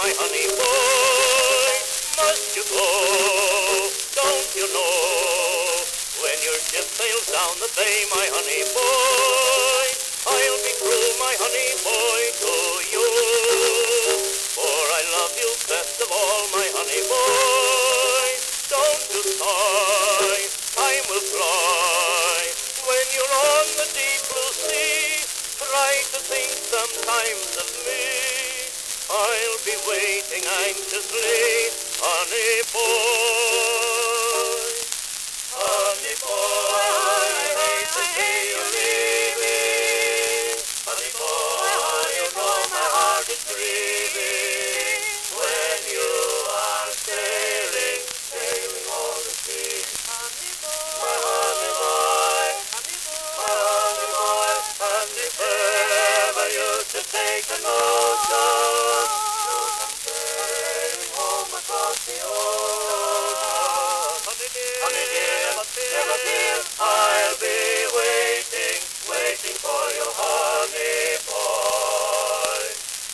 my honey boy. Must you go? Don't you know? When your ship sails down the bay, my honey boy, I'll be true, my honey boy, to you. For I love you best of all, my honey boy. Don't you sigh, time will fly. When you're on the deep blue sea, try to think sometimes of me. I'll be waiting anxiously, honey boy. Honey boy, I hate to see you leaving. Honey boy, you know my heart is grieving. When you are sailing, sailing all the sea. Honey boy, my honey boy, honey boy, my honey boy. And if ever you should take a notion, you'll come sailing home across the ocean. Honey dear, never fear, I'll be waiting, waiting for you, honey boy.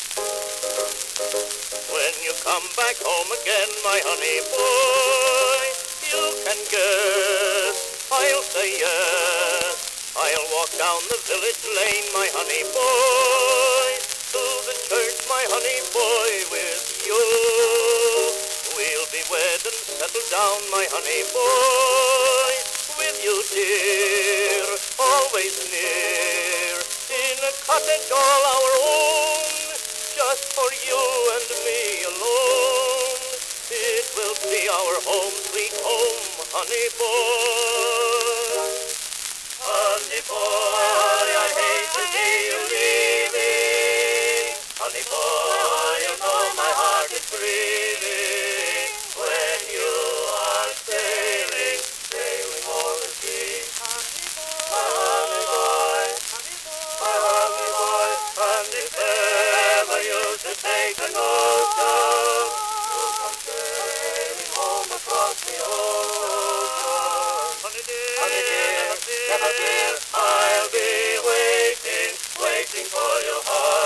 When you come back home again, my honey boy, you can guess I'll say yes. I'll walk down the village lane, my honey boy, to the church, my honey boy, with you. We'll be wed and settle down, my honey boy, with you, dear, always near, in a cottage all our own, just for you and me alone. It will be our home, sweet home, honey boy. Honey boy, I hate to see you leaving. Honey boy, you know my heart is grieving. When you are sailing, sailing all the sea. Honey boy, my honey boy. And if ever you should take a notion, you'll come sailing home across the ocean. Honey dear, never fear, I'll be waiting, waiting for your heart.